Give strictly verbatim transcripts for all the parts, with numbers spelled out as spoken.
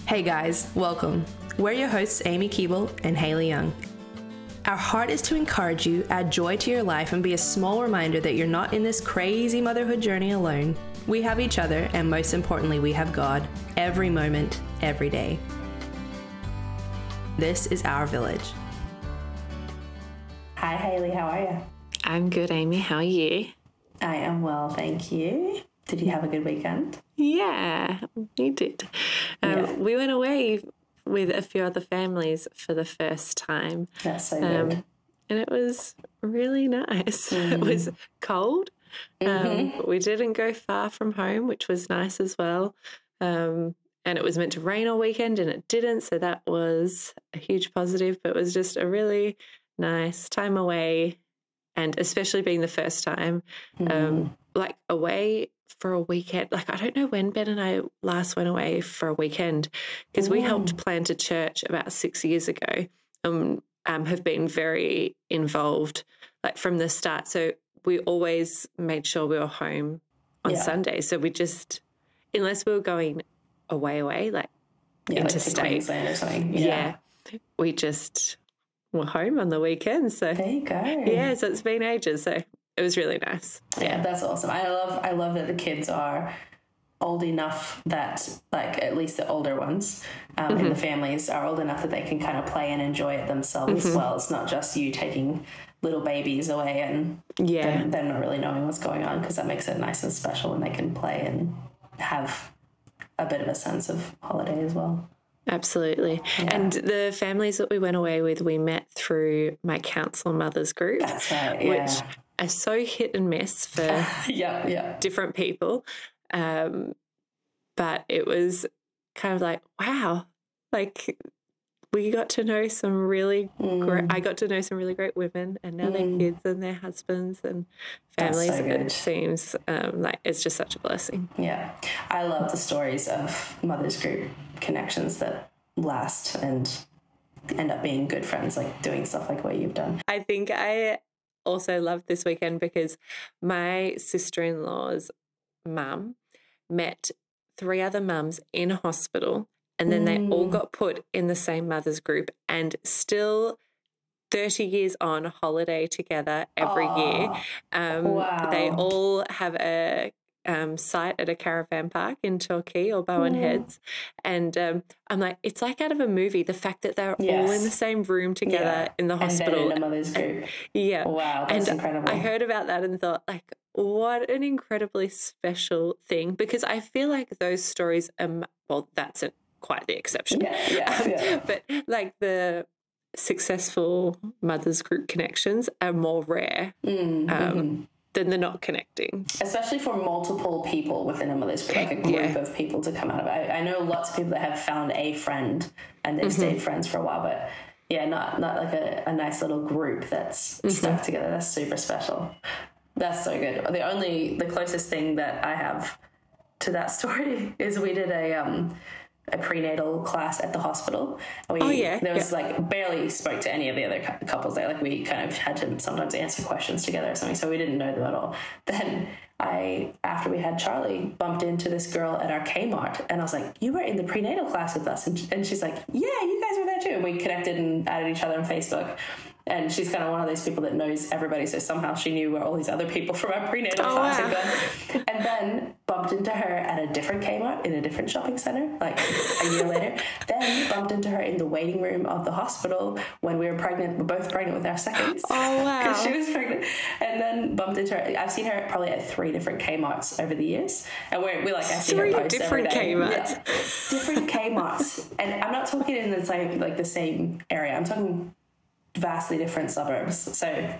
Hey guys, welcome. We're your hosts, Amy Keeble and Haley Young. Our heart is to encourage you, add joy to your life, and be a small reminder that you're not in this crazy motherhood journey alone. We have each other, and most importantly, we have God, every moment, every day. This is our village. Hi, Haley. How are you? I'm good, Amy. How are you? I am well, thank you. Did you have a good weekend? Yeah, we did. Um, Yeah. We went away with a few other families for the first time. That's so Um, good. and it was really nice. It was cold. Um, we didn't go far from home, which was nice as well. Um, and it was meant to rain all weekend and it didn't. So that was a huge positive, but it was just a really nice time away. And especially being the first time, um, like away for a weekend. Like, I don't know when Ben and I last went away for a weekend because we helped plant a church about six years ago and um, have been very involved like from the start. So we always made sure we were home on Yeah. Sunday. So we just, unless we were going away, away, like Yeah, like to interstate, Queensland or something. yeah, we just were home on the weekend. So There you go. yeah, so it's been ages. So it was really nice. Yeah, that's awesome. I love I love that the kids are old enough that, like, at least the older ones um, in the families are old enough that they can kind of play and enjoy it themselves as well. It's not just you taking little babies away and Yeah. them, them not really knowing what's going on, because that makes it nice and special when they can play and have a bit of a sense of holiday as well. Absolutely. And the families that we went away with, we met through my council mothers group, That's right, yeah. which are so hit and miss for Yeah, yeah. different people. Um, but it was kind of like, wow, like we got to know some really great, I got to know some really great women, and now their kids and their husbands and That's families. so good. It seems um, like it's just such a blessing. Yeah, I love the stories of mothers group connections that last and end up being good friends, like doing stuff like what you've done. I think I also loved this weekend because my sister-in-law's mum met three other mums in hospital, and then they all got put in the same mothers group, and still thirty years on holiday together every year. Um, wow. They all have a um, site at a caravan park in Torquay or Bowen Heads. And um, I'm like, it's like out of a movie, the fact that they're Yes. all in the same room together Yeah. in the And then hospital. in a mother's group. Yeah. Wow, that's and incredible. I heard about that and thought, like, what an incredibly special thing, because I feel like those stories are, well, that's a, quite the exception. Yeah, yeah, Um, yeah. But like the successful mothers group connections are more rare Mm, um, mm-hmm. than the not connecting. Especially for multiple people within a mother's group, like a group Yeah. of people to come out of it. I, I know lots of people that have found a friend and they've stayed friends for a while, but yeah, not not like a, a nice little group that's stuck together. That's super special. That's so good. The only, the closest thing that I have to that story is we did a um a prenatal class at the hospital. We, Oh, yeah, there was yeah. like barely spoke to any of the other cou- couples there. Like we kind of had to sometimes answer questions together or something, so we didn't know them at all. Then I, after we had Charlie, bumped into this girl at our Kmart, and I was like, "You were in the prenatal class with us," and, and she's like, "Yeah, you guys were there too." And we connected and added each other on Facebook. And she's kind of one of those people that knows everybody, so somehow she knew where all these other people from our prenatal Oh, class wow. had gone. And then bumped into her at a different Kmart in a different shopping center, like a year later. Then bumped into her in the waiting room of the hospital when we were pregnant. We're both pregnant with our seconds. Oh, wow. Because she was pregnant. And then bumped into her. I've seen her probably at three different Kmarts over the years. And we're, we like, I see Three her post every different day. Kmarts. Yeah. Different Kmarts. And I'm not talking in the same, like the same area. I'm talking vastly different suburbs. So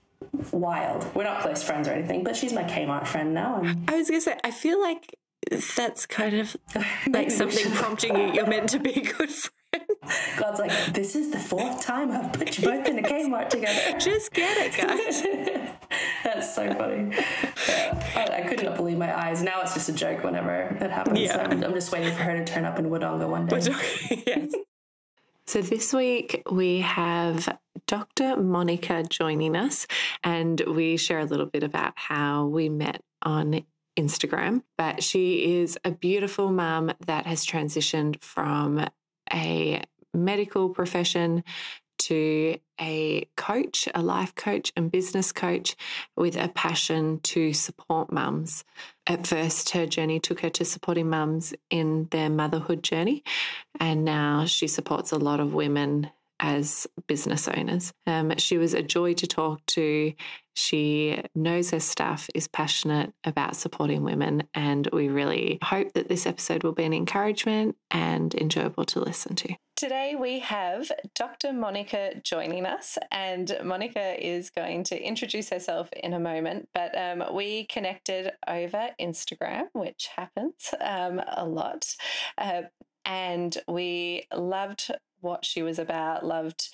wild. We're not close friends or anything, but she's my Kmart friend now. And I was going to say, I feel like that's kind of Maybe like we something should- prompting you. You're meant to be good friends. God's like, this is the fourth time I've put you both in a Kmart together. Just get it, guys. That's so funny. Yeah. I, I could not believe my eyes. Now it's just a joke whenever it happens. Yeah. I'm, I'm just waiting for her to turn up in Wodonga one day. Yes. So this week we have Doctor Monica joining us, and we share a little bit about how we met on Instagram. But she is a beautiful mum that has transitioned from a medical profession to a coach, a life coach and business coach with a passion to support mums. At first, her journey took her to supporting mums in their motherhood journey, and now she supports a lot of women as business owners. Um, she was a joy to talk to. She knows her stuff, is passionate about supporting women, and we really hope that this episode will be an encouragement and enjoyable to listen to. Today we have Doctor Monica joining us, and Monica is going to introduce herself in a moment, but um, we connected over Instagram, which happens um, a lot, uh, and we loved what she was about, loved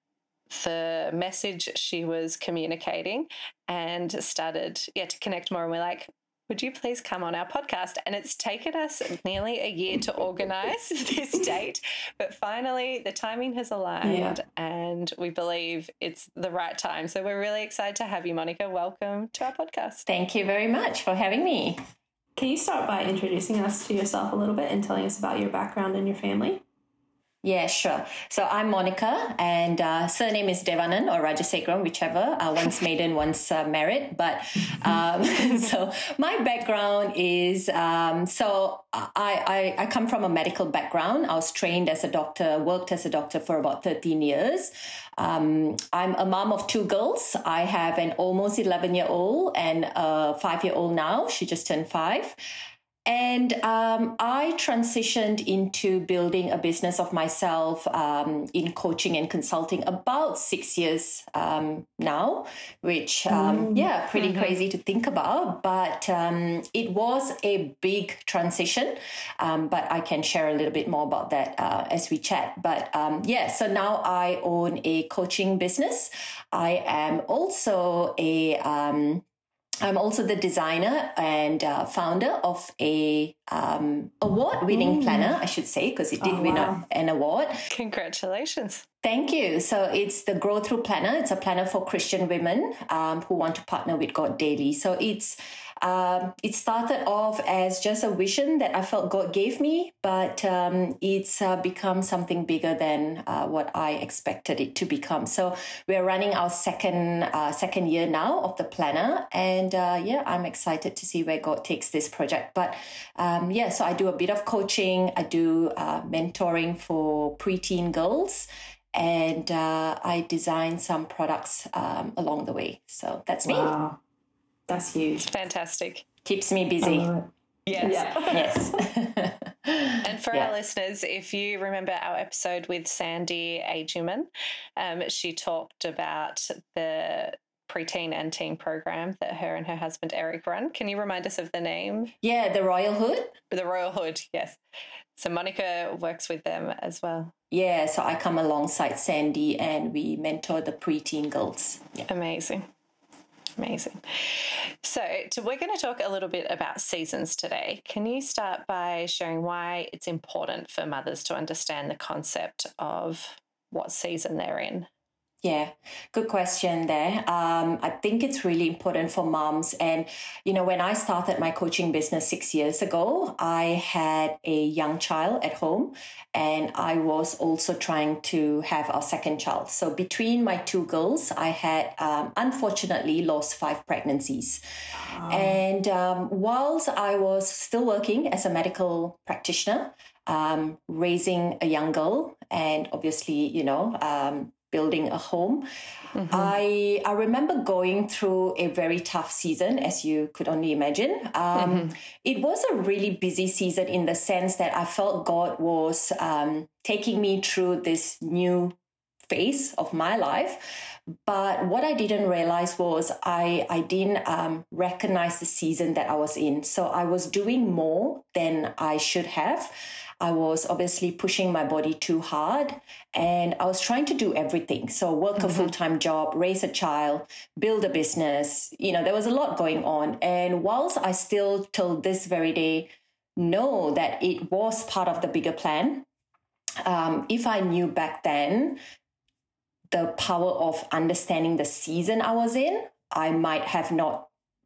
the message she was communicating, and started yeah to connect more. And we're like, would you please come on our podcast? And it's taken us nearly a year to organise this date, but finally the timing has aligned, yeah. and we believe it's the right time. So we're really excited to have you, Monica. Welcome to our podcast. Thank you very much for having me. Can you start by introducing us to yourself a little bit and telling us about your background and your family? Yeah, sure. So I'm Monica, and uh, surname is Devanan or Rajasekram, whichever. Uh, one's maiden, one's uh, married. But um, so my background is um, so I, I I come from a medical background. I was trained as a doctor, worked as a doctor for about thirteen years. Um, I'm a mom of two girls. I have an almost eleven year old and a five year old now. She just turned five. And um, I transitioned into building a business of myself um, in coaching and consulting about six years um, now, which, um, mm. yeah, pretty mm-hmm. crazy to think about. But um, it was a big transition. Um, but I can share a little bit more about that uh, as we chat. But um, yeah, so now I own a coaching business. I am also a... Um, I'm also the designer and uh, founder of a um, award-winning mm. planner, I should say, because it did oh, win wow. a, an award. Congratulations. Thank you. So it's the Grow Through Planner. It's a planner for Christian women um, who want to partner with God daily. So it's um, it started off as just a vision that I felt God gave me, but um, it's uh, become something bigger than uh, what I expected it to become. So we're running our second uh, second year now of the planner, and uh, yeah, I'm excited to see where God takes this project. But um, yeah, so I do a bit of coaching. I do uh, mentoring for preteen girls. And uh, I design some products um, along the way. So that's me. Wow. That's huge. Fantastic. Keeps me busy. Uh, yes. Yeah. Yes. And for yeah. our listeners, if you remember our episode with Sandy Ajuman, um, she talked about the preteen and teen program that her and her husband Eric run. Can you remind us of the name? Yeah, the Royal Hood. The Royal Hood, yes. So Monica works with them as well. Yeah, so I come alongside Sandy and we mentor the preteen girls. Yeah. Amazing. Amazing. So to, we're going to talk a little bit about seasons today. Can you start by sharing why it's important for mothers to understand the concept of what season they're in? Yeah, good question there. Um, I think it's really important for moms. And, you know, when I started my coaching business six years ago, I had a young child at home and I was also trying to have our second child. So between my two girls, I had um, unfortunately lost five pregnancies. Oh. And um, whilst I was still working as a medical practitioner, um, raising a young girl and obviously, you know, um, building a home. Mm-hmm. I I remember going through a very tough season, as you could only imagine. Um, mm-hmm. It was a really busy season in the sense that I felt God was um, taking me through this new phase of my life. But what I didn't realize was I, I didn't um, recognize the season that I was in. So I was doing more than I should have. I was obviously pushing my body too hard and I was trying to do everything. So work mm-hmm. a full-time job, raise a child, build a business. You know, there was a lot going on. And whilst I still till this very day know that it was part of the bigger plan, um, if I knew back then the power of understanding the season I was in, I might have not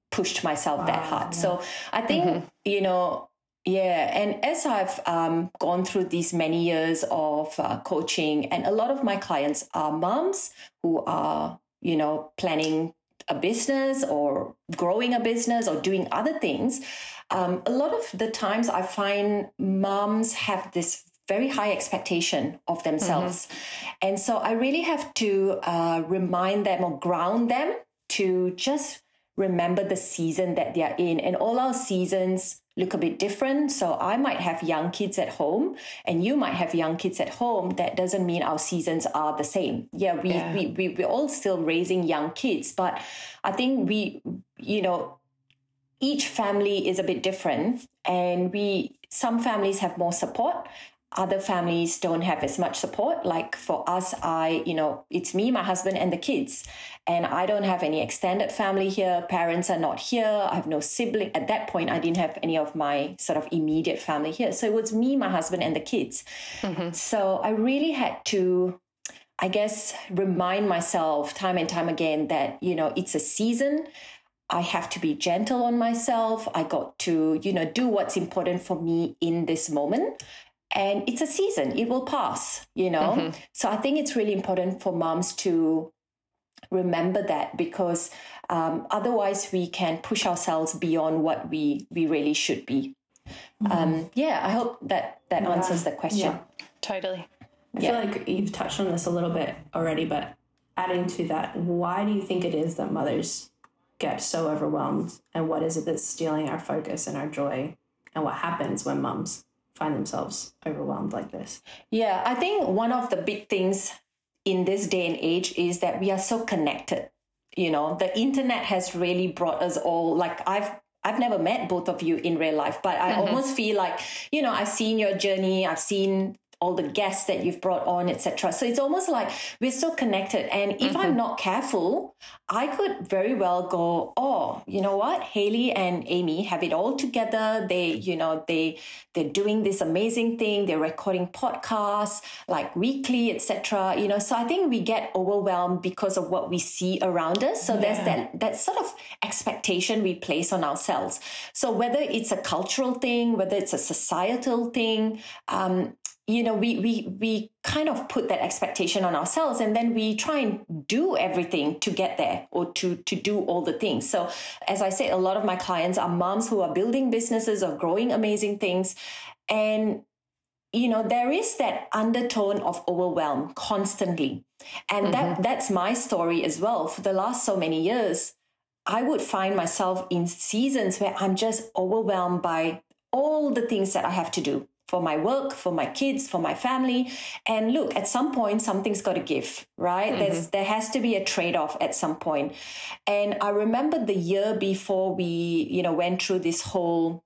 pushed myself Wow, that hard. yeah. So I think, mm-hmm. you know, yeah. And as I've um, gone through these many years of uh, coaching, and a lot of my clients are moms who are, you know, planning a business or growing a business or doing other things. Um, a lot of the times I find moms have this very high expectation of themselves. Mm-hmm. And so I really have to uh, remind them or ground them to just remember the season that they're in. And all our seasons look a bit different. So I might have young kids at home and you might have young kids at home. That doesn't mean our seasons are the same. Yeah, we, yeah. we, we, we're all still raising young kids, but I think we, you know, each family is a bit different, and we, some families have more support. Other families don't have as much support. Like for us, I, you know, it's me, my husband, and the kids. And I don't have any extended family here. Parents are not here. I have no sibling. At that point, I didn't have any of my sort of immediate family here. So it was me, my husband, and the kids. Mm-hmm. So I really had to, I guess, remind myself time and time again that, you know, it's a season. I have to be gentle on myself. I got to, you know, do what's important for me in this moment. And it's a season, it will pass, you know. Mm-hmm. So I think it's really important for moms to remember that, because um, otherwise we can push ourselves beyond what we, we really should be. Mm-hmm. Um, yeah, I hope that, that yeah. answers the question. Yeah, totally. I yeah. feel like you've touched on this a little bit already, but adding to that, why do you think it is that mothers get so overwhelmed? And what is it that's stealing our focus and our joy? And what happens when mums find themselves overwhelmed like this? Yeah, I think one of the big things in this day and age is that we are so connected. You know, the internet has really brought us all, like I've I've never met both of you in real life, but I mm-hmm. almost feel like, you know, I've seen your journey, I've seen all the guests that you've brought on, et cetera. So it's almost like we're so connected. And if mm-hmm. I'm not careful, I could very well go, oh, you know what? Hayley and Amy have it all together. They, you know, they, they're doing this amazing thing. They're recording podcasts like weekly, et cetera. You know, so I think we get overwhelmed because of what we see around us. So yeah. there's that, that sort of expectation we place on ourselves. So whether it's a cultural thing, whether it's a societal thing, um, you know, we we we kind of put that expectation on ourselves, and then we try and do everything to get there or to to do all the things. So as I said, a lot of my clients are moms who are building businesses or growing amazing things. And, you know, there is that undertone of overwhelm constantly. And mm-hmm. that that's my story as well. For the last so many years, I would find myself in seasons where I'm just overwhelmed by all the things that I have to do for my work, for my kids, for my family. And look, at some point, something's got to give, right? Mm-hmm. There's, there has to be a trade-off at some point. And I remember the year before we, you know, went through this whole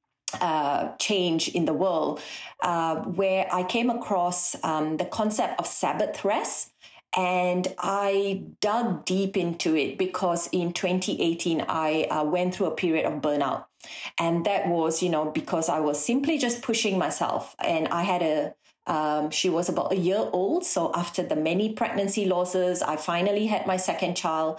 uh, change in the world, uh, where I came across um, the concept of Sabbath rest. And I dug deep into it because in twenty eighteen, I uh, went through a period of burnout. And that was, you know, because I was simply just pushing myself. And I had a, um, she was about a year old. So after the many pregnancy losses, I finally had my second child.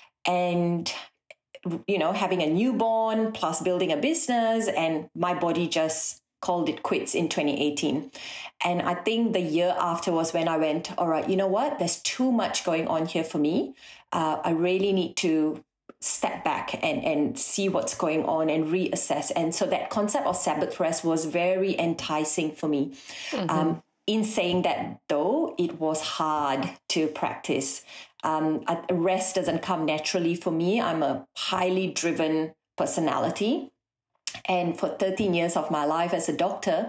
And, you know, having a newborn plus building a business, and my body just called it quits in twenty eighteen. And I think the year after was when I went, all right, you know what? There's too much going on here for me. Uh, I really need to step back and, and see what's going on and reassess. And so that concept of Sabbath rest was very enticing for me. Mm-hmm. Um, in saying that, though, it was hard to practice. Um, rest doesn't come naturally for me. I'm a highly driven personality. And for thirteen years of my life as a doctor,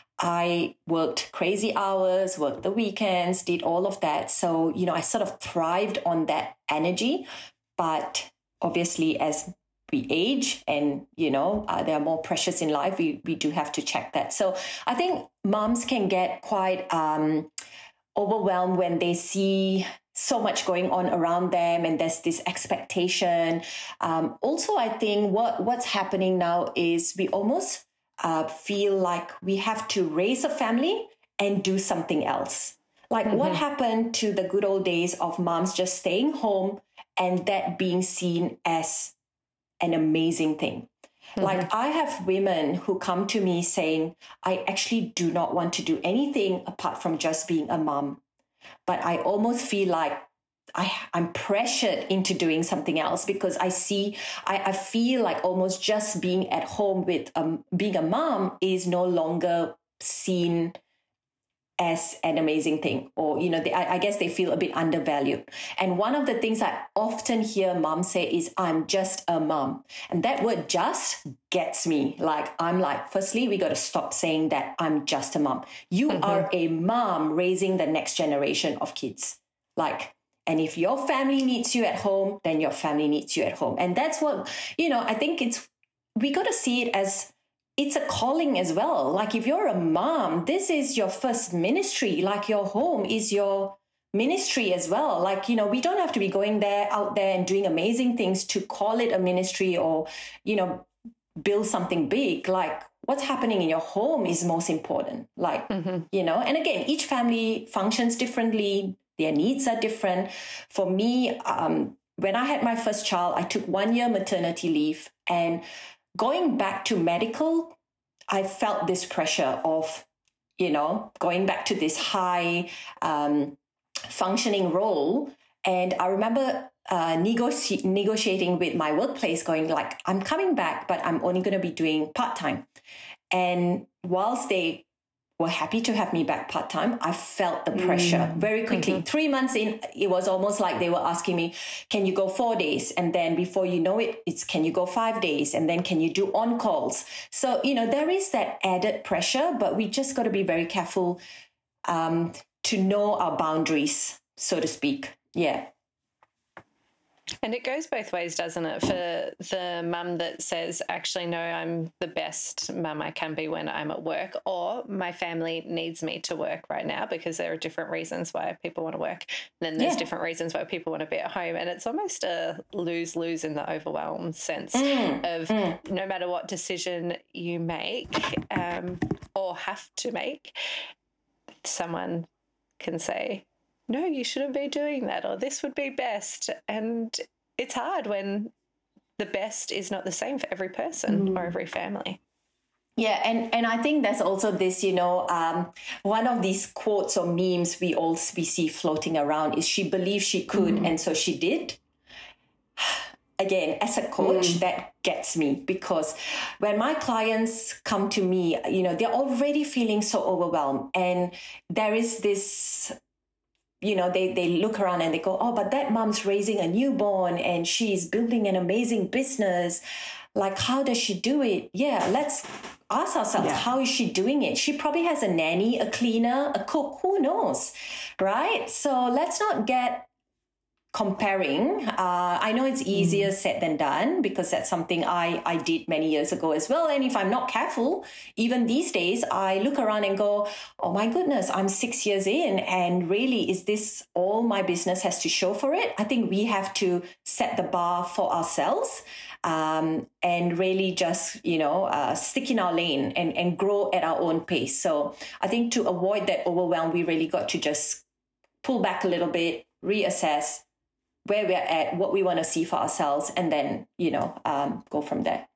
I worked crazy hours, worked the weekends, did all of that. So, you know, I sort of thrived on that energy. But obviously, as we age and, you know, uh, there are more pressures in life, we, we do have to check that. So I think moms can get quite um, overwhelmed when they see so much going on around them and there's this expectation. Um, also, I think what, what's happening now is we almost uh, feel like we have to raise a family and do something else. Like mm-hmm. what happened to the good old days of moms just staying home and that being seen as an amazing thing. Mm-hmm. Like I have women who come to me saying, I actually do not want to do anything apart from just being a mom. But I almost feel like I, I'm pressured into doing something else because I see, I, I feel like almost just being at home with um, being a mom is no longer seen as an amazing thing, or, you know, they, I, I guess they feel a bit undervalued. And one of the things I often hear moms say is, I'm just a mom. And that word just gets me. Like, I'm like, firstly, we got to stop saying that I'm just a mom. You mm-hmm. are a mom raising the next generation of kids. Like, and if your family needs you at home, then your family needs you at home. And that's what, you know, I think it's, we got to see it as, it's a calling as well. Like if you're a mom, this is your first ministry. Like your home is your ministry as well. Like, you know, we don't have to be going there, out there and doing amazing things to call it a ministry or, you know, build something big. Like what's happening in your home is most important. Like, mm-hmm. you know, and again, each family functions differently. Their needs are different. For me, um, when I had my first child, I took one year maternity leave, and going back to medical, I felt this pressure of, you know, going back to this high um, functioning role. And I remember uh, negoci- negotiating with my workplace going like, I'm coming back, but I'm only going to be doing part-time. And whilst they were happy to have me back part-time, I felt the pressure mm. very quickly. Mm-hmm. Three months in, it was almost like they were asking me, can you go four days? And then before you know it, it's can you go five days? And then can you do on-calls? So, you know, there is that added pressure, but we just got to be very careful um, to know our boundaries, so to speak. Yeah. And it goes both ways, doesn't it? For the mum that says, actually, no, I'm the best mum I can be when I'm at work, or my family needs me to work right now because there are different reasons why people want to work. And then there's yeah. different reasons why people want to be at home. And it's almost a lose-lose in the overwhelm sense mm. of mm. no matter what decision you make um, or have to make, someone can say, no, you shouldn't be doing that, or this would be best. And it's hard when the best is not the same for every person mm. or every family. Yeah, and, and I think there's also this, you know, um, one of these quotes or memes we all we see floating around is she believed she could, mm. and so she did. Again, as a coach, mm. that gets me, because when my clients come to me, you know, they're already feeling so overwhelmed, and there is this, you know, they, they look around and they go, oh, but that mom's raising a newborn and she's building an amazing business. Like, how does she do it? Yeah, let's ask ourselves, yeah. how is she doing it? She probably has a nanny, a cleaner, a cook, who knows, right? So let's not get comparing. Uh, I know it's easier mm. said than done, because that's something I, I did many years ago as well. And if I'm not careful, even these days, I look around and go, oh my goodness, I'm six years in. And really, is this all my business has to show for it? I think we have to set the bar for ourselves um, and really just, you know, uh, stick in our lane and, and grow at our own pace. So I think to avoid that overwhelm, we really got to just pull back a little bit, reassess where we're at, what we want to see for ourselves, and then, you know, um, go from there.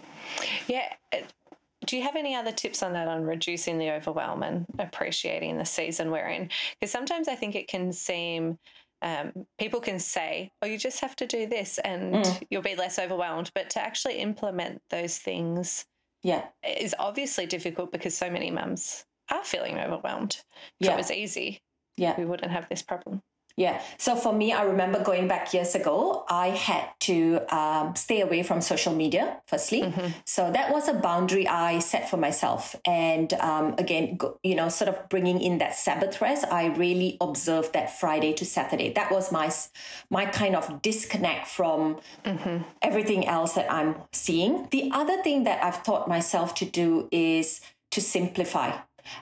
Yeah. Do you have any other tips on that, on reducing the overwhelm and appreciating the season we're in? Because sometimes I think it can seem, um, people can say, oh, you just have to do this and mm. you'll be less overwhelmed. But to actually implement those things yeah, is obviously difficult, because so many mums are feeling overwhelmed. If yeah. it was easy, yeah. we wouldn't have this problem. Yeah. So for me, I remember going back years ago, I had to um, stay away from social media, firstly. Mm-hmm. So that was a boundary I set for myself. And um, again, go, you know, sort of bringing in that Sabbath rest, I really observed that Friday to Saturday. That was my, my kind of disconnect from mm-hmm. everything else that I'm seeing. The other thing that I've taught myself to do is to simplify.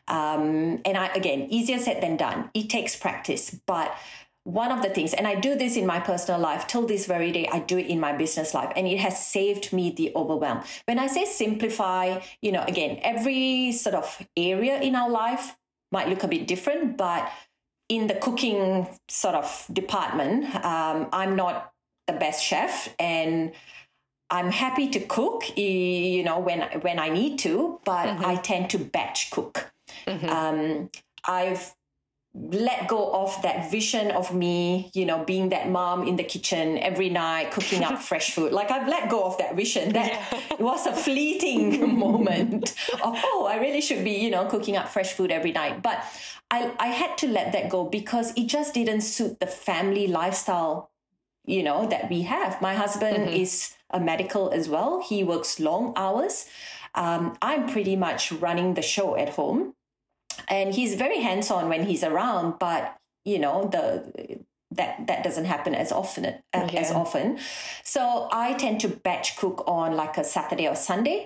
Um, and I, again, easier said than done. It takes practice, but one of the things, and I do this in my personal life till this very day, I do it in my business life, and it has saved me the overwhelm. When I say simplify, you know, again, every sort of area in our life might look a bit different, but in the cooking sort of department, um, I'm not the best chef, and I'm happy to cook, you know, when when I need to, but mm-hmm. I tend to batch cook. Mm-hmm. Um, I've let go of that vision of me, you know, being that mom in the kitchen every night, cooking up fresh food. Like I've let go of that vision. That yeah. was a fleeting moment of, oh, I really should be, you know, cooking up fresh food every night. But I, I had to let that go because it just didn't suit the family lifestyle, you know, that we have. My husband mm-hmm. is a medical as well. He works long hours. Um, I'm pretty much running the show at home. And he's very hands-on when he's around, but you know the that that doesn't happen as often uh, yeah. as often. So I tend to batch cook on like a Saturday or Sunday,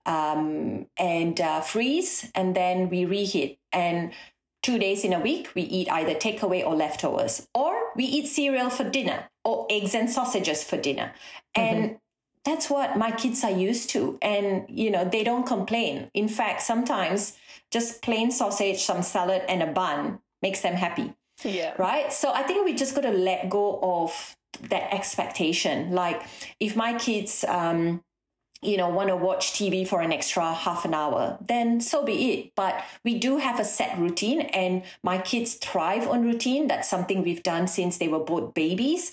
um, and uh, freeze, and then we reheat. And two days in a week, we eat either takeaway or leftovers, or we eat cereal for dinner, or eggs and sausages for dinner, and. Mm-hmm. That's what my kids are used to. And, you know, they don't complain. In fact, sometimes just plain sausage, some salad and a bun makes them happy. Yeah. Right. So I think we just got to let go of that expectation. Like if my kids, um, you know, want to watch T V for an extra half an hour, then so be it. But we do have a set routine and my kids thrive on routine. That's something we've done since they were both babies.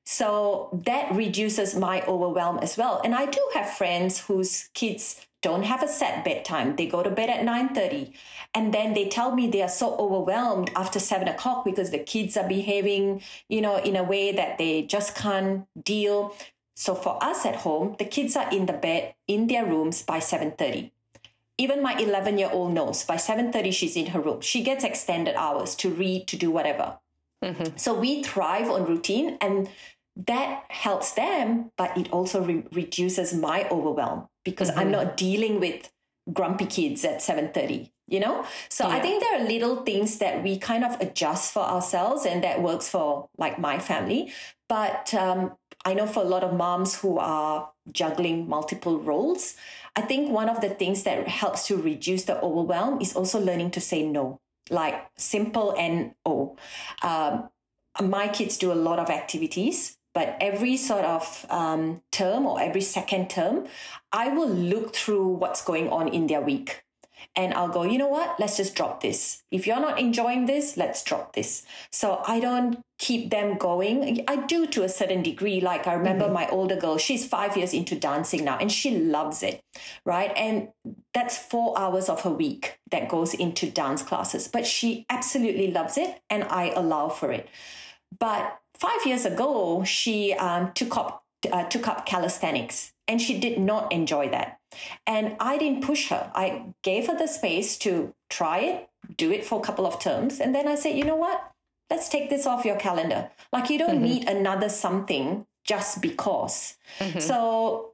So that reduces my overwhelm as well. And I do have friends whose kids don't have a set bedtime. They go to bed at nine thirty. And then they tell me they are so overwhelmed after seven o'clock because the kids are behaving, you know, in a way that they just can't deal. So for us at home, the kids are in the bed, in their rooms by seven thirty. Even my eleven-year-old knows by seven thirty she's in her room. She gets extended hours to read, to do whatever. Mm-hmm. So we thrive on routine and that helps them, but it also re- reduces my overwhelm because mm-hmm. I'm not dealing with grumpy kids at seven thirty, you know? So yeah. I think there are little things that we kind of adjust for ourselves and that works for like my family. But um, I know for a lot of moms who are juggling multiple roles, I think one of the things that helps to reduce the overwhelm is also learning to say no. Like simple N O. Um, my kids do a lot of activities, but every sort of um, term or every second term, I will look through what's going on in their week. And I'll go, you know what, let's just drop this. If you're not enjoying this, let's drop this. So I don't keep them going. I do to a certain degree. Like I remember mm-hmm. my older girl, she's five years into dancing now and she loves it, right? And that's four hours of her week that goes into dance classes. But she absolutely loves it and I allow for it. But five years ago, she um, took up uh, took up calisthenics and she did not enjoy that. And I didn't push her. I gave her the space to try it, do it for a couple of terms. And then I said, you know what? Let's take this off your calendar. Like you don't mm-hmm. need another something just because. Mm-hmm. So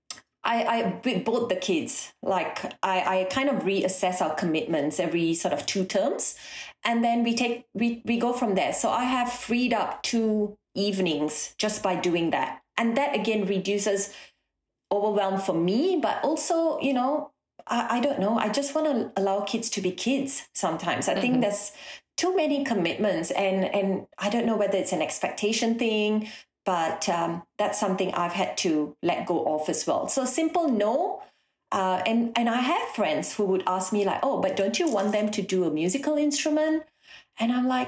I, I with both the kids, like I, I kind of reassess our commitments every sort of two terms. And then we take we, we go from there. So I have freed up two evenings just by doing that. And that again reduces overwhelm for me, but also, you know, I, I don't know. I just want to allow kids to be kids sometimes. I mm-hmm. think there's too many commitments and, and I don't know whether it's an expectation thing, but um, that's something I've had to let go of as well. So simple no. Uh, and, and I have friends who would ask me like, oh, but don't you want them to do a musical instrument? And I'm like,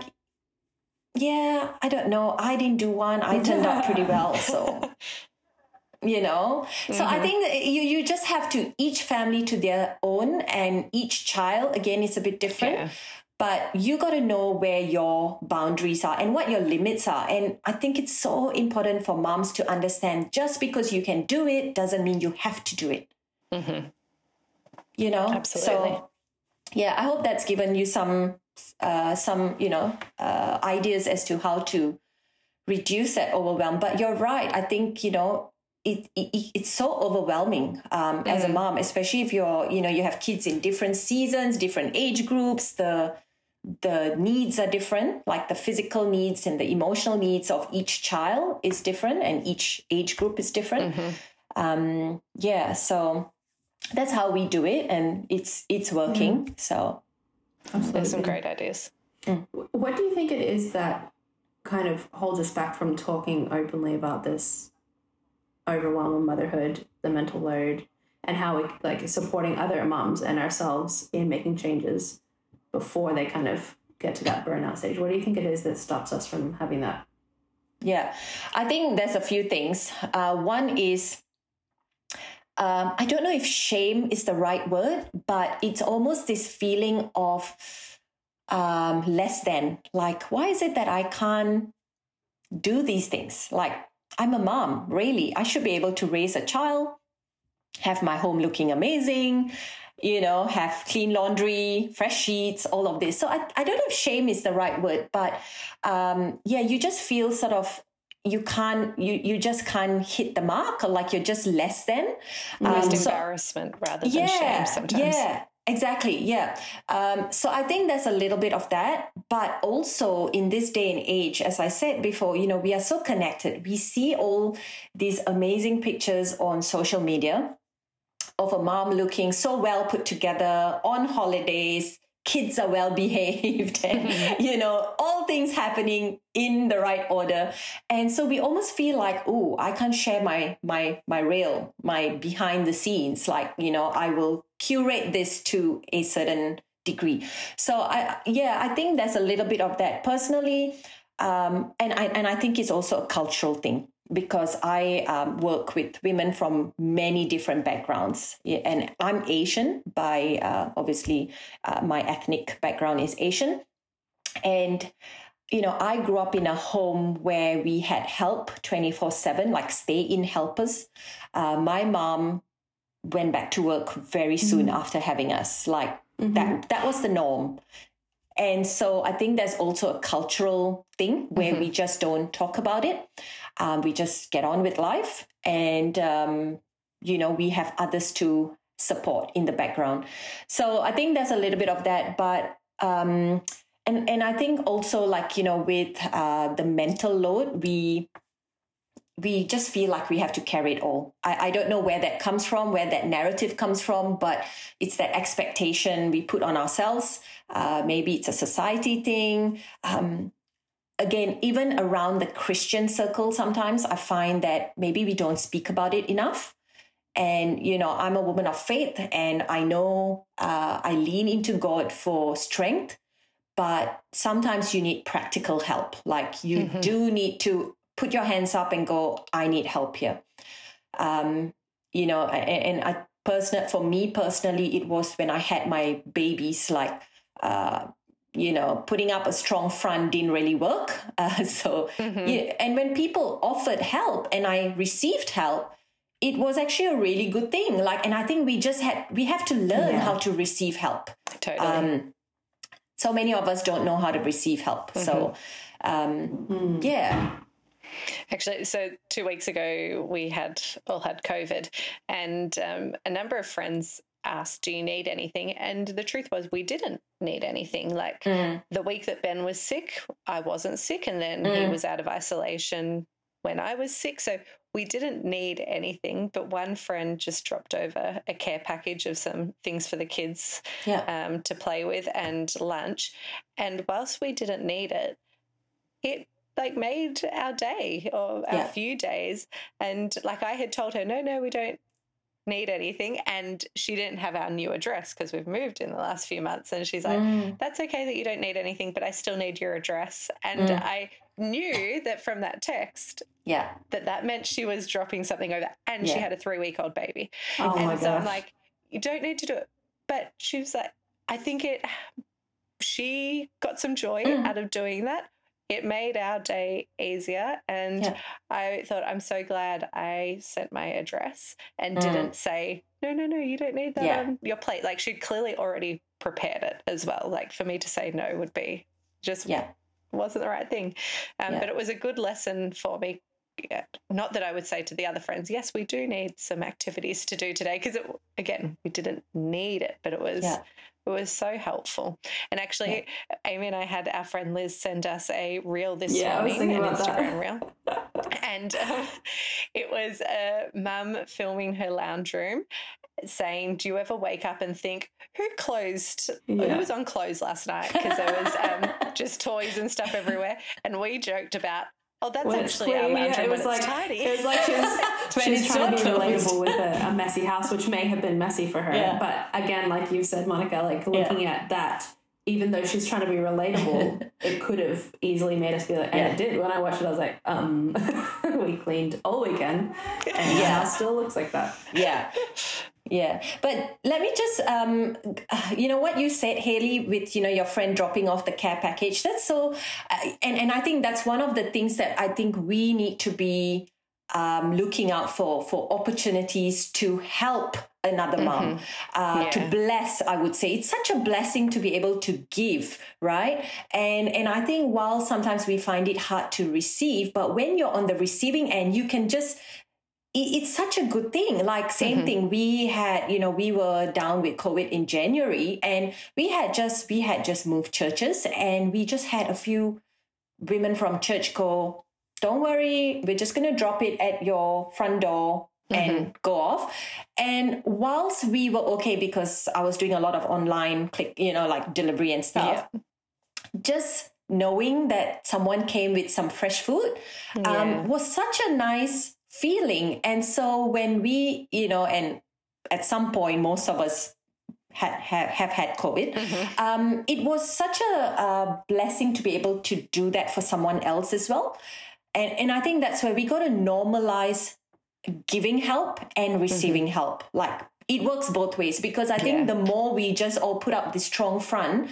yeah, I don't know. I didn't do one. I turned out pretty well. So, you know, mm-hmm. so I think that you, you just have to each family to their own and each child, again, is a bit different. Yeah. But you got to know where your boundaries are and what your limits are. And I think it's so important for moms to understand just because you can do it doesn't mean you have to do it. Mm-hmm. You know? Absolutely. So, yeah, I hope that's given you some, uh, some you know, uh, ideas as to how to reduce that overwhelm. But you're right. I think, you know, It, it it's so overwhelming um, mm. as a mom, especially if you're, you know, you have kids in different seasons, different age groups. The the needs are different, like the physical needs and the emotional needs of each child is different, and each age group is different. Mm-hmm. Um, yeah, so that's how we do it, and it's it's working. Mm. So Absolutely. There's some great ideas. Mm. What do you think it is that kind of holds us back from talking openly about this? overwhelm of motherhood, the mental load, and how we like supporting other moms and ourselves in making changes before they kind of get to that burnout stage. What do you think it is that stops us from having that? Yeah, I think there's a few things. Uh, one is, um, I don't know if shame is the right word, but it's almost this feeling of um, less than. Like, why is it that I can't do these things? Like, I'm a mom, really. I should be able to raise a child, have my home looking amazing, you know, have clean laundry, fresh sheets, all of this. So I, I don't know if shame is the right word, but um, yeah, you just feel sort of, you can't, you, you just can't hit the mark, or like you're just less than. Almost um, so, embarrassment rather than yeah, shame sometimes. Yeah. Exactly. Yeah. Um, so I think there's a little bit of that, but also in this day and age, as I said before, you know, we are so connected. We see all these amazing pictures on social media of a mom looking so well put together on holidays. Kids are well behaved, and, you know, all things happening in the right order. And so we almost feel like, oh, I can't share my, my, my real, my behind the scenes. Like, you know, I will curate this to a certain degree. So I, yeah, I think there's a little bit of that personally. Um, and I, and I think it's also a cultural thing, because I um, work with women from many different backgrounds. And I'm Asian by, uh, obviously, uh, my ethnic background is Asian. And, you know, I grew up in a home where we had help twenty-four seven, like stay-in helpers. Uh, my mom went back to work very soon mm-hmm. after having us. Like, mm-hmm. that, that was the norm. And so I think there's also a cultural thing where mm-hmm. we just don't talk about it. Um, we just get on with life, and, um, you know, we have others to support in the background. So I think there's a little bit of that. But, um, and, and I think also, like, you know, with uh, the mental load, we we just feel like we have to carry it all. I, I don't know where that comes from, where that narrative comes from, but it's that expectation we put on ourselves. Uh, maybe it's a society thing. Um, again, even around the Christian circle, sometimes I find that maybe we don't speak about it enough. And, you know, I'm a woman of faith, and I know uh, I lean into God for strength, but sometimes you need practical help. Like, you mm-hmm. do need to put your hands up and go, I need help here. Um, you know, and, and I personal for me personally, it was when I had my babies, like, uh, you know, putting up a strong front didn't really work. Uh, so, mm-hmm. yeah, and when people offered help and I received help, it was actually a really good thing. Like, and I think we just had, we have to learn yeah. how to receive help. Totally. Um, so many of us don't know how to receive help. Mm-hmm. So, um, mm. yeah. Actually, so two weeks ago, we had all had COVID, and um, a number of friends asked, do you need anything? And the truth was, we didn't need anything. Like mm. the week that Ben was sick, I wasn't sick, and then mm. he was out of isolation when I was sick. So we didn't need anything, but one friend just dropped over a care package of some things for the kids yeah. um, to play with and lunch. And whilst we didn't need it, it like made our day or our yeah. few days. And like I had told her, no, no, we don't need anything. And she didn't have our new address because we've moved in the last few months. And she's like, mm. that's okay that you don't need anything, but I still need your address. And mm. I knew that from that text yeah. that that meant she was dropping something over, and yeah. she had a three-week-old baby. Oh and my so gosh. I'm like, you don't need to do it. But she was like, I think it, she got some joy mm. out of doing that. It made our day easier, and yeah. I thought, I'm so glad I sent my address and mm. didn't say, no, no, no, you don't need that yeah. on your plate. Like, she'd clearly already prepared it as well. Like, for me to say no would be just yeah. wasn't the right thing. Um, yeah. But it was a good lesson for me. Yeah. Not that I would say to the other friends, yes, we do need some activities to do today, because, again, we didn't need it, but it was yeah. it was so helpful. And actually, yeah. Amy and I had our friend Liz send us a reel this yeah, morning, an Instagram that. reel. And um, it was a mum filming her lounge room saying, do you ever wake up and think, who closed, yeah. who was on clothes last night? Because there was um, just toys and stuff everywhere. And we joked about, Oh, that's when it's actually our clean. lounge Yeah, room it was when like it's tidy. it was like she was, she was it's trying to be not closed. relatable with a, a messy house, which may have been messy for her. Yeah. But again, like you said, Monica, like looking Yeah. at that, even though she's trying to be relatable, it could have easily made us be like, and Yeah. it did. When I watched it, I was like, um, we cleaned all weekend, and Yeah. now it still looks like that. Yeah. Yeah. But let me just, um, you know, what you said, Haley, with, you know, your friend dropping off the care package, that's so, uh, and, and I think that's one of the things that I think we need to be um, looking out for, for opportunities to help another mom, uh, Yeah. to bless, I would say. It's such a blessing to be able to give, right? And and I think while sometimes we find it hard to receive, but when you're on the receiving end, you can just, it- it's such a good thing. Like same thing, we had, you know, we were down with COVID in January, and we had just, we had just moved churches, and we just had a few women from church go, don't worry, we're just going to drop it at your front door and go off. And whilst we were okay, because I was doing a lot of online click, you know, like delivery and stuff, just knowing that someone came with some fresh food um, Yeah. was such a nice feeling. And so when we, you know, and at some point, most of us had, have, have had COVID, um, it was such a, a blessing to be able to do that for someone else as well. And, and I think that's where we got to normalize giving help and receiving help. Like it works both ways, because I think Yeah. the more we just all put up this strong front,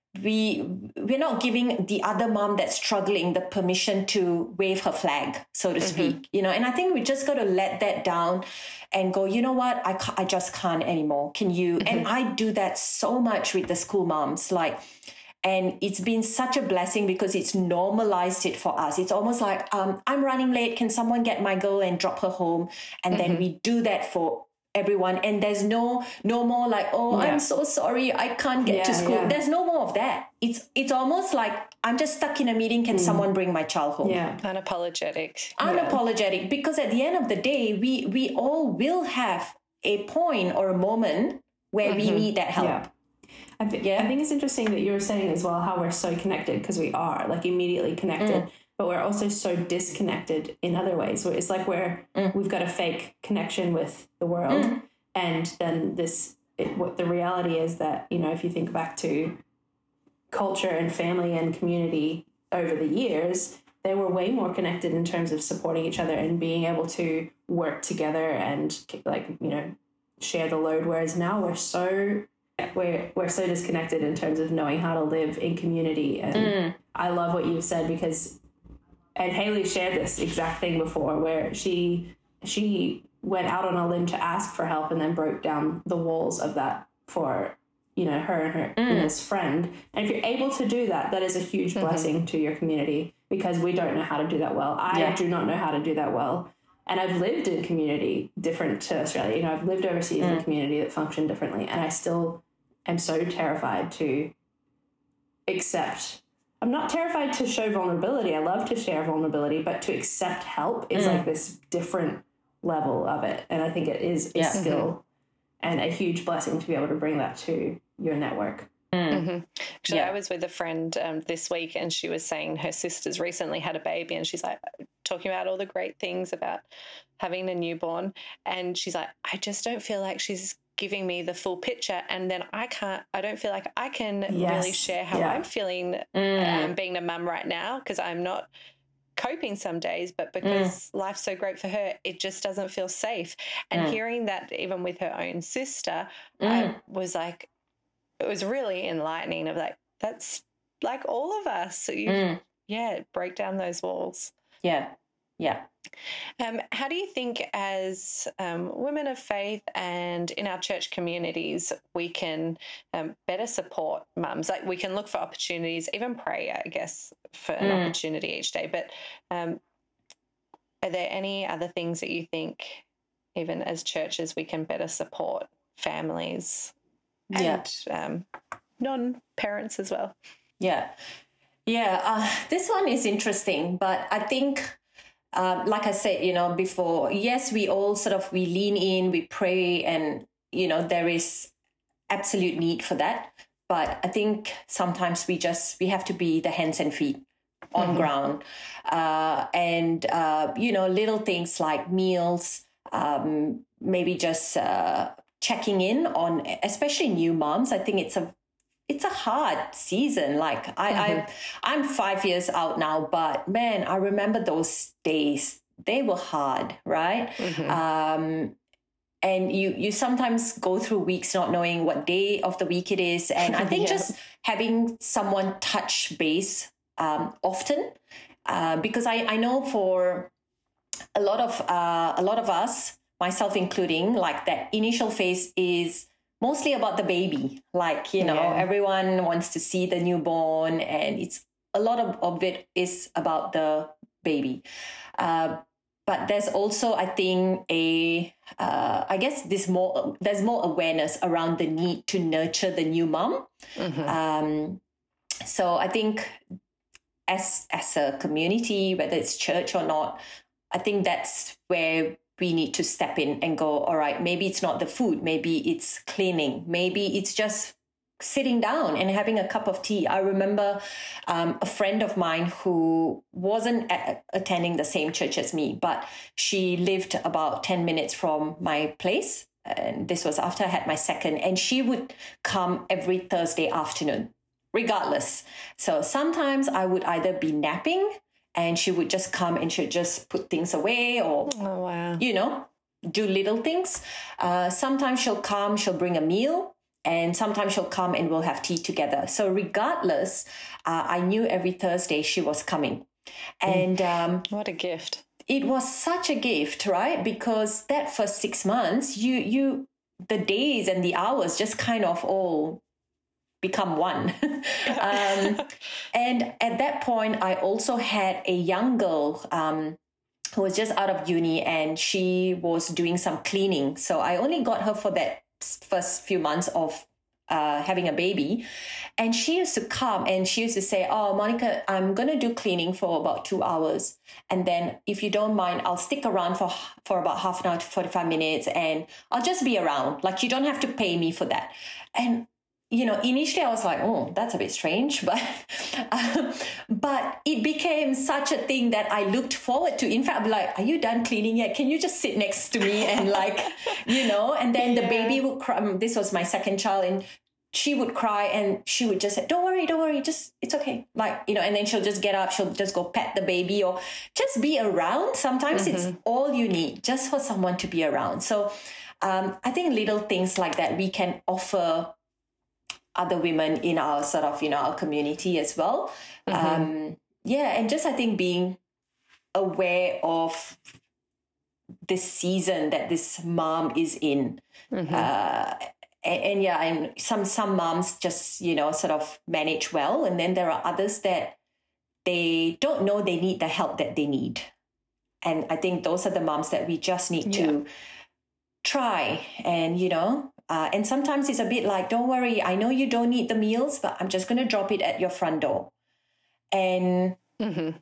we we're not giving the other mom that's struggling the permission to wave her flag, so to speak, you know. And I think we just got to let that down and go, you know what, I ca- I just can't anymore. Can you? And I do that so much with the school moms, like. And it's been such a blessing because it's normalized it for us. It's almost like, um, I'm running late. Can someone get my girl and drop her home? And then we do that for everyone. And there's no no more like, oh, Yeah. I'm so sorry, I can't get to Yeah, school. yeah. There's no more of that. It's it's almost like, I'm just stuck in a meeting. Can someone bring my child home? Yeah. Unapologetic. Unapologetic. Because at the end of the day, we we all will have a point or a moment where we need that help. Yeah. I, th- Yeah. I think it's interesting that you were saying as well how we're so connected, because we are like immediately connected, but we're also so disconnected in other ways. Where it's like we're we've got a fake connection with the world, and then this it, what the reality is that, you know, if you think back to culture and family and community over the years, they were way more connected in terms of supporting each other and being able to work together and, like, you know, share the load. Whereas now we're so we're we're so disconnected in terms of knowing how to live in community. And I love what you've said, because, and Haley shared this exact thing before, where she she went out on a limb to ask for help and then broke down the walls of that for, you know, her and her and his friend. And if you're able to do that, that is a huge blessing to your community, because we don't know how to do that well. I Yeah. do not know how to do that well. And I've lived in community different to Australia. You know, I've lived overseas in a community that functioned differently. And I still am so terrified to accept. I'm not terrified to show vulnerability. I love to share vulnerability, but to accept help is like this different level of it. And I think it is a Yeah. skill and a huge blessing to be able to bring that to your network. Actually, Yeah. I was with a friend um, this week, and she was saying her sister's recently had a baby, and she's like talking about all the great things about having a newborn. And she's like, I just don't feel like she's giving me the full picture. And then I can't, I don't feel like I can Yes. really share how Yeah. I'm feeling um, being a mum right now, because I'm not coping some days, but because life's so great for her, it just doesn't feel safe. And hearing that even with her own sister, I was like, it was really enlightening of like, that's like all of us. So you, yeah, break down those walls. Yeah. Yeah. Um, how do you think, as um, women of faith and in our church communities, we can um, better support mums? Like, we can look for opportunities, even pray, I guess, for an opportunity each day. But um, are there any other things that you think, even as churches, we can better support families Yeah. and um, non-parents as well? Yeah. Yeah. Uh, this one is interesting, but I think, uh, like I said, you know, before, yes, we all sort of, we lean in, we pray, and, you know, there is absolute need for that. But I think sometimes we just, we have to be the hands and feet, on Mm-hmm. ground. Uh, and, uh, you know, little things like meals, um, maybe just uh, checking in on, especially new moms. I think it's a it's a hard season. Like I, Mm-hmm. I, I'm five years out now, but man, I remember those days. They were hard, right? Mm-hmm. Um, and you you sometimes go through weeks not knowing what day of the week it is. And I think Yeah. just having someone touch base um, often, uh, because I, I know for a lot of uh, a lot of us, myself including, like that initial phase is mostly about the baby. Like, you know, Yeah. everyone wants to see the newborn, and it's a lot of, of it is about the baby. Uh, but there's also, I think, a uh, I guess this more there's more awareness around the need to nurture the new mom. Mm-hmm. Um, so I think as as a community, whether it's church or not, I think that's where we need to step in and go, all right, maybe it's not the food, maybe it's cleaning, maybe it's just sitting down and having a cup of tea. I remember um, a friend of mine who wasn't a- attending the same church as me, but she lived about ten minutes from my place. And this was after I had my second, and she would come every Thursday afternoon, regardless. So sometimes I would either be napping and she would just come and she'd just put things away, or, Oh, wow. you know, do little things. Uh, sometimes she'll come, she'll bring a meal, and sometimes she'll come and we'll have tea together. So regardless, uh, I knew every Thursday she was coming. And um, What a gift. it was such a gift, right? Because that first six months, you, you, the days and the hours just kind of all become one. um, and at that point, I also had a young girl um, who was just out of uni, and she was doing some cleaning. So I only got her for that first few months of uh, having a baby. And she used to come and she used to say, oh, Monica, I'm going to do cleaning for about two hours. And then if you don't mind, I'll stick around for, for about half an hour to forty-five minutes, and I'll just be around. Like, you don't have to pay me for that. And you know, initially I was like, oh, that's a bit strange, but um, but it became such a thing that I looked forward to. In fact, I'd be like, are you done cleaning yet? Can you just sit next to me? And like, you know, and then Yeah. the baby would cry. This was my second child, and she would cry and she would just say, don't worry, don't worry, just, it's okay. Like, you know, and then she'll just get up, she'll just go pet the baby or just be around. Sometimes mm-hmm. it's all you need, just for someone to be around. So um, I think little things like that we can offer other women in our sort of, you know, our community as well. Mm-hmm. Um, yeah. And just, I think, being aware of this season that this mom is in. Mm-hmm. Uh, and, and yeah, and some, some moms just, you know, sort of manage well. And then there are others that they don't know they need the help that they need. And I think those are the moms that we just need yeah. to try and, you know, Uh, and sometimes it's a bit like, don't worry, I know you don't need the meals, but I'm just going to drop it at your front door. And mm-hmm.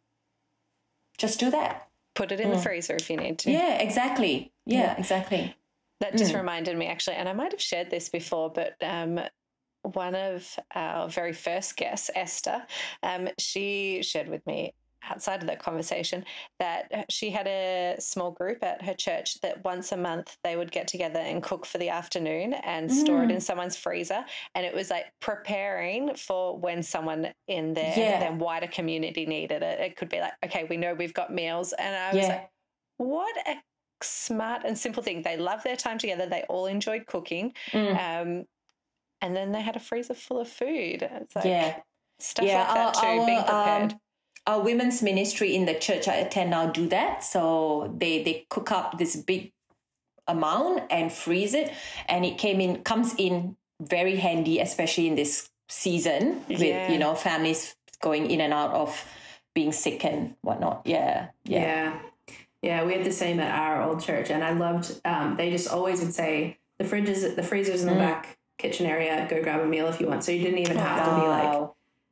just do that. Put it in mm. the freezer if you need to. Yeah, exactly. Yeah, yeah. exactly. That just mm. reminded me, actually, and I might have shared this before, but um, one of our very first guests, Esther, um, she shared with me outside of that conversation that she had a small group at her church that once a month they would get together and cook for the afternoon and mm. store it in someone's freezer. And it was like preparing for when someone in their, yeah. their wider community needed it. It could be like, okay, we know we've got meals. And I was yeah. like, what a smart and simple thing. They loved their time together. They all enjoyed cooking. Mm. Um, and then they had a freezer full of food. It's like yeah. stuff yeah, like that too, our, being prepared. Um, Our women's ministry in the church I attend now do that. So they, they cook up this big amount and freeze it. And it came in, comes in very handy, especially in this season with, yeah. you know, families going in and out of being sick and whatnot. Yeah. Yeah. Yeah. Yeah. We had the same at our old church. And I loved, um, they just always would say the fridges, the freezer's in the mm. back kitchen area, go grab a meal if you want. So you didn't even have wow. to be like,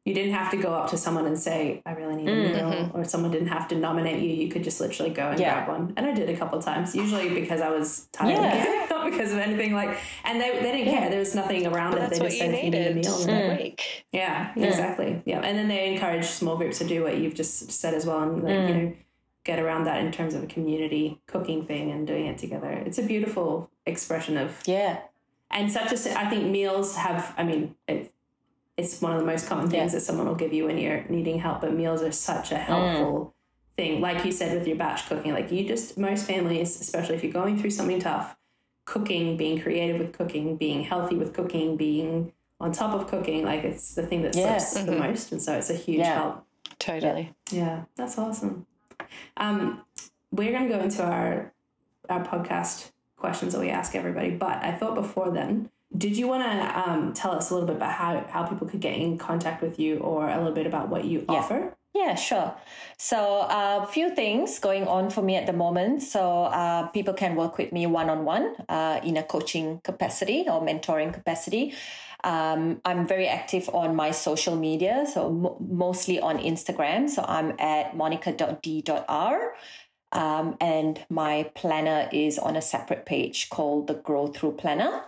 you didn't have to go up to someone and say, I really need a Mm-hmm. meal, or someone didn't have to nominate you. You could just literally go and Yeah. grab one. And I did a couple of times, usually because I was tired, Yeah. not because of anything like, and they, they didn't Yeah. care. There was nothing around it. That's They what just you said, if you need a needed meal. that week. Yeah, exactly. Yeah. And then they encourage small groups to do what you've just said as well. And like, mm. you know, get around that in terms of a community cooking thing and doing it together. It's a beautiful expression of, Yeah. and such a, I think meals have, I mean, it, it's one of the most common things Yeah. that someone will give you when you're needing help, but meals are such a helpful mm. thing. Like you said with your batch cooking, like you just, most families, especially if you're going through something tough, cooking, being creative with cooking, being healthy with cooking, being on top of cooking, like it's the thing that Yeah. slips Mm-hmm. the most. And so it's a huge Yeah. help. Totally. Yeah, that's awesome. Um, we're going to go into our our podcast questions that we ask everybody, but I thought before then, did you want to um, tell us a little bit about how, how people could get in contact with you, or a little bit about what you Yeah. offer? Yeah, sure. So a uh, few things going on for me at the moment. So uh, people can work with me one-on-one uh, in a coaching capacity or mentoring capacity. Um, I'm very active on my social media, so mo- mostly on Instagram. So I'm at monica dot d dot r. Um, and my planner is on a separate page called the Grow Through Planner.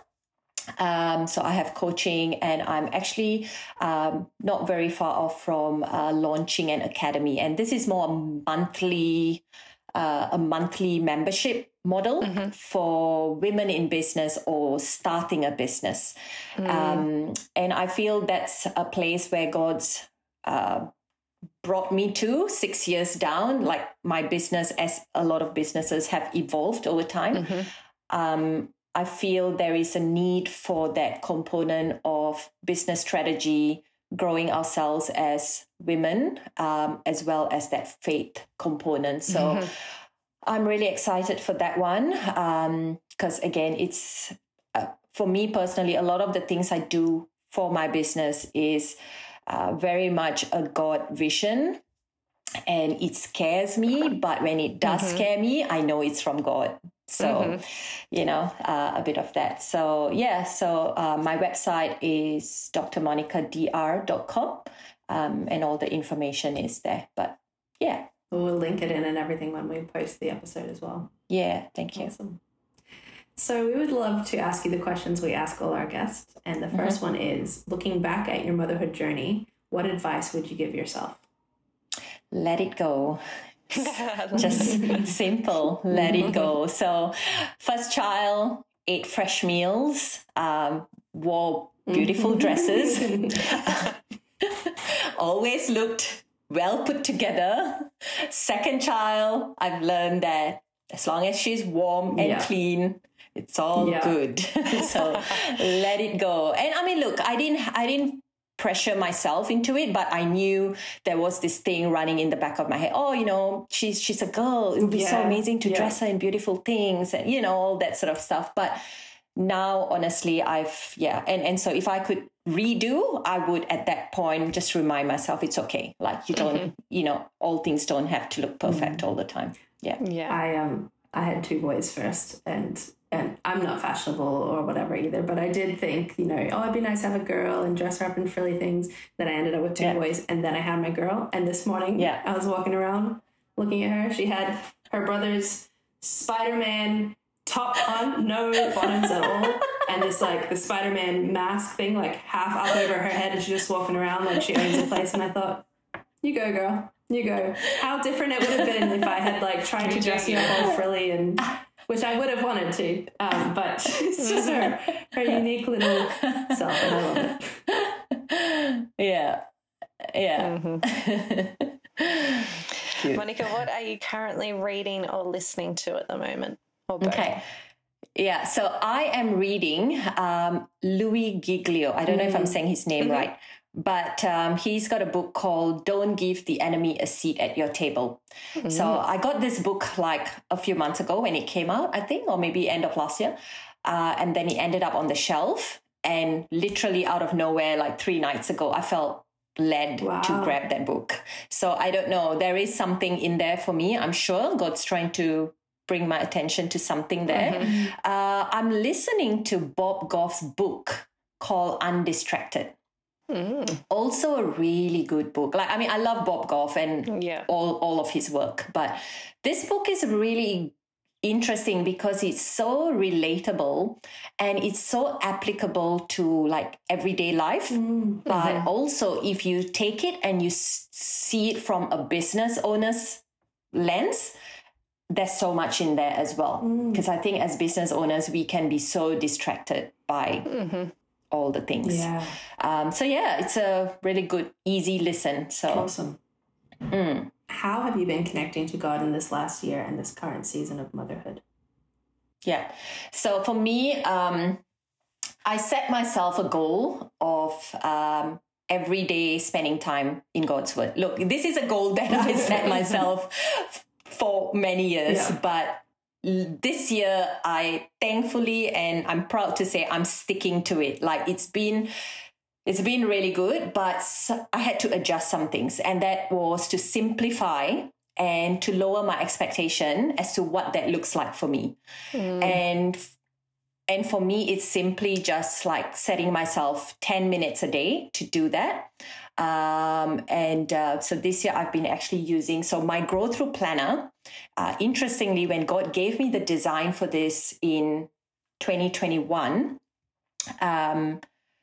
Um, so I have coaching, and I'm actually um, not very far off from uh, launching an academy. And this is more a monthly, uh, a monthly membership model mm-hmm. for women in business or starting a business. Mm. Um, and I feel that's a place where God's uh, brought me to six years down. Like my business, as a lot of businesses have evolved over time. Mm-hmm. Um, I feel there is a need for that component of business strategy, growing ourselves as women, um, as well as that faith component. So mm-hmm. I'm really excited for that one because, um, again, it's uh, for me personally, a lot of the things I do for my business is uh, very much a God vision. And it scares me, but when it does mm-hmm. scare me, I know it's from God. So, mm-hmm. you know, uh, a bit of that. So, yeah, so uh, my website is d r monica d r dot com um, and all the information is there. But, yeah. We'll link it in and everything when we post the episode as well. Yeah, thank you. Awesome. So we would love to ask you the questions we ask all our guests. And the first mm-hmm. one is, looking back at your motherhood journey, what advice would you give yourself? Let it go. Just simple, let it go. So first child, ate fresh meals, um, wore beautiful dresses, always looked well put together. Second child, I've learned that as long as she's warm and yeah. clean, it's all yeah. good. So let it go. And I mean, look, I didn't, I didn't pressure myself into it, but I knew there was this thing running in the back of my head. Oh, you know, she's she's a girl. It would be yeah, so amazing to yeah. dress her in beautiful things and, you know, all that sort of stuff. But now, honestly, I've, yeah. And, and so if I could redo, I would at that point just remind myself it's okay. Like you don't, mm-hmm. you know, all things don't have to look perfect mm-hmm. all the time. Yeah. Yeah. I um I had two boys first, and And I'm not fashionable or whatever either, but I did think, you know, oh, it'd be nice to have a girl and dress her up in frilly things. Then I ended up with two yeah. boys, and then I had my girl. And this morning, yeah. I was walking around looking at her. She had her brother's Spider-Man top on, no bottoms at all, and this like the Spider-Man mask thing, like half up over her head, and she's just walking around like she owns the place. And I thought, you go, girl, you go. How different it would have been if I had like tried to dress you up all frilly and. Which I would have wanted to, um, but it's just her, her unique little self, and I love it. Yeah, yeah. Mm-hmm. Monica, what are you currently reading or listening to at the moment? Or both? Okay. Yeah, so I am reading um, Louis Giglio. I don't mm-hmm. know if I'm saying his name mm-hmm. right. But um, he's got a book called Don't Give the Enemy a Seat at Your Table. Mm-hmm. So I got this book like a few months ago when it came out, I think, or maybe end of last year. Uh, and then it ended up on the shelf. And literally out of nowhere, like three nights ago, I felt led wow. to grab that book. So I don't know. There is something in there for me. I'm sure God's trying to bring my attention to something there. Mm-hmm. Uh, I'm listening to Bob Goff's book called Undistracted. Mm. Also a really good book. Like, I mean, I love Bob Goff and yeah. all, all of his work, but this book is really interesting because it's so relatable and it's so applicable to like everyday life. Mm-hmm. But also if you take it and you s- see it from a business owner's lens, there's so much in there as well. Because mm. I think as business owners, we can be so distracted by mm-hmm. all the things. Yeah. Um, so yeah, it's a really good, easy listen. So awesome. Mm. How have you been connecting to God in this last year and this current season of motherhood? Yeah. So for me, um, I set myself a goal of um, every day spending time in God's word. Look, this is a goal that I set myself for many years, yeah. but this year I thankfully, and I'm proud to say, I'm sticking to it. Like it's been, it's been really good, but I had to adjust some things, and that was to simplify and to lower my expectation as to what that looks like for me. Mm. And and for me, it's simply just like setting myself ten minutes a day to do that. Um, and uh, so this year I've been actually using, so my Grow Through Planner, uh, interestingly, when God gave me the design for this in twenty twenty-one, um,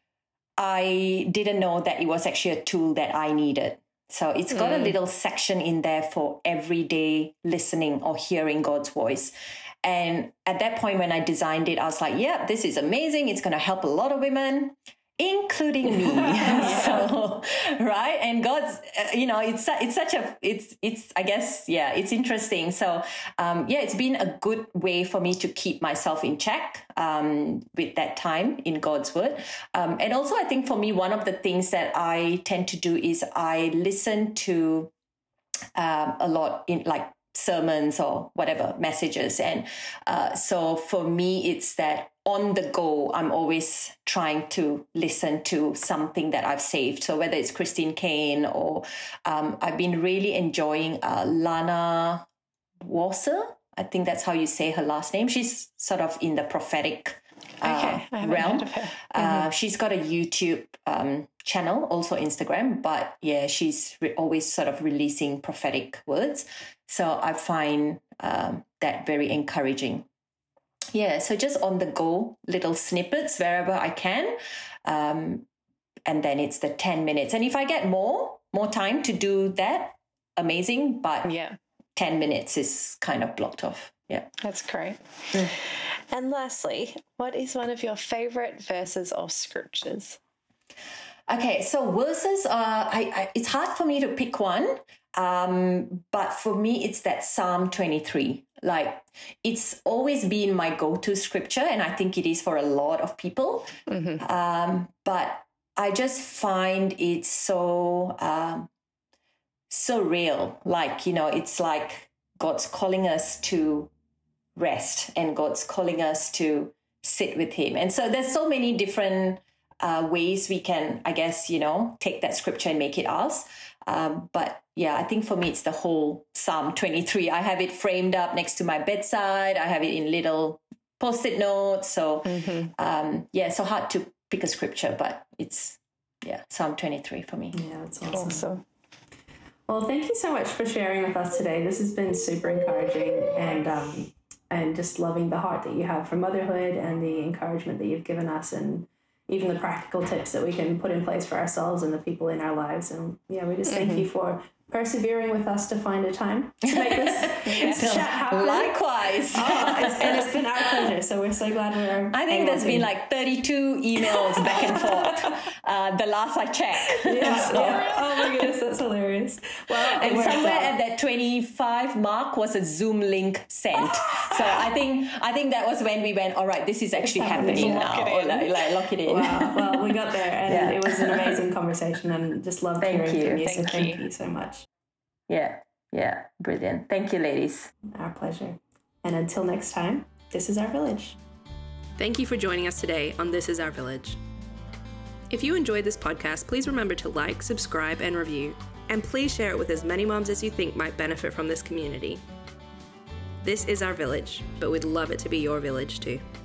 I didn't know that it was actually a tool that I needed. So it's got mm. a little section in there for everyday listening or hearing God's voice. And at that point, when I designed it, I was like, yeah, this is amazing. It's going to help a lot of women, including me. yeah. So, right. And God's, uh, you know, it's, it's such a, it's, it's, I guess, yeah, it's interesting. So, um, yeah, it's been a good way for me to keep myself in check, um, with that time in God's word. Um, and also I think for me, one of the things that I tend to do is I listen to, um, a lot in like sermons or whatever messages. And, uh, so for me, it's that, on the go, I'm always trying to listen to something that I've saved. So whether it's Christine Caine or um, I've been really enjoying uh, Lana Wasser. I think that's how you say her last name. She's sort of in the prophetic uh, okay, realm. Mm-hmm. Uh, she's got a YouTube um, channel, also Instagram. But yeah, she's re- always sort of releasing prophetic words. So I find um, that very encouraging. Yeah, so just on the go, little snippets wherever I can. Um, and then it's the ten minutes. And if I get more, more time to do that, amazing. But yeah, ten minutes is kind of blocked off. Yeah. That's great. Mm. And lastly, what is one of your favorite verses or scriptures? Okay, so verses, uh, I, I, it's hard for me to pick one. Um, but for me, it's that Psalm twenty-three. Like, it's always been my go-to scripture, and I think it is for a lot of people. Mm-hmm. Um, but I just find it so, um, so real. Like, you know, it's like God's calling us to rest, and God's calling us to sit with him. And so there's so many different uh, ways we can, I guess, you know, take that scripture and make it ours. Um, but yeah, I think for me, it's the whole Psalm twenty-three. I have it framed up next to my bedside. I have it in little post-it notes. So mm-hmm. um, yeah, so hard to pick a scripture, but it's, yeah, Psalm twenty-three for me. Yeah, that's awesome. awesome. Well, thank you so much for sharing with us today. This has been super encouraging, and um, and just loving the heart that you have for motherhood and the encouragement that you've given us, and even the practical tips that we can put in place for ourselves and the people in our lives. And yeah, we just thank mm-hmm. you for persevering with us to find a time to make this, this chat happen. Likewise. Oh, it's, and it's been our pleasure. So we're so glad we're I think there's to... been like thirty-two emails back and forth. Uh, the last I checked. Yeah, so. yeah. Oh my goodness, that's hilarious. Well, and somewhere out. At that twenty-five mark was a Zoom link sent. So I think I think that was when we went, all right, this is actually happening now. Or like, like lock it in. Wow. Well, we got there, and yeah. it was an amazing conversation, and just loved thank hearing you. from you. Thank so you. thank you so much. Yeah, yeah, brilliant. Thank you, ladies. Our pleasure. And until next time, this is Our Village. Thank you for joining us today on This Is Our Village. If you enjoyed this podcast, please remember to like, subscribe, and review. And please share it with as many moms as you think might benefit from this community. This is our village, but we'd love it to be your village too.